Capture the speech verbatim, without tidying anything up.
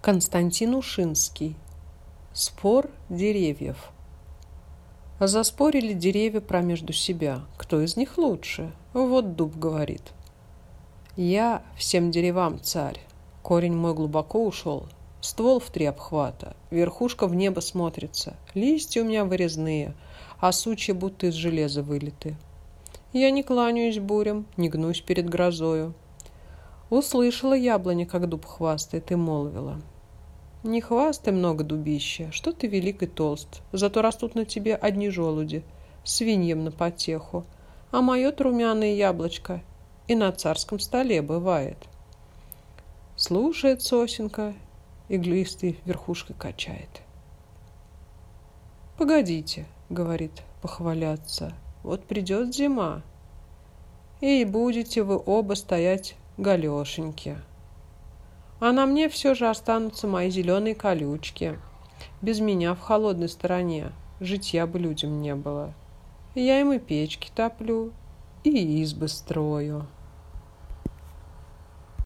Константин Ушинский. Спор деревьев. Заспорили деревья промежду себя. Кто из них лучше? Вот дуб говорит: я всем деревам царь. Корень мой глубоко ушел, ствол в три обхвата, верхушка в небо смотрится, листья у меня вырезные, а сучья будто из железа вылиты. Я не кланяюсь бурям, не гнусь перед грозою. Услышала яблоня, как дуб хвастает, и молвила: не хвастай много, дубище, что ты велик и толст, зато растут на тебе одни желуди, свиньям на потеху, а мое-то румяное яблочко и на царском столе бывает. Слушает сосенка, иглистой верхушкой качает. «Погодите, — говорит, — похваляться, вот придет зима, и будете вы оба стоять голешеньки. А на мне все же останутся мои зеленые колючки. Без меня в холодной стороне житья бы людям не было. Я им и печки топлю, и избы строю».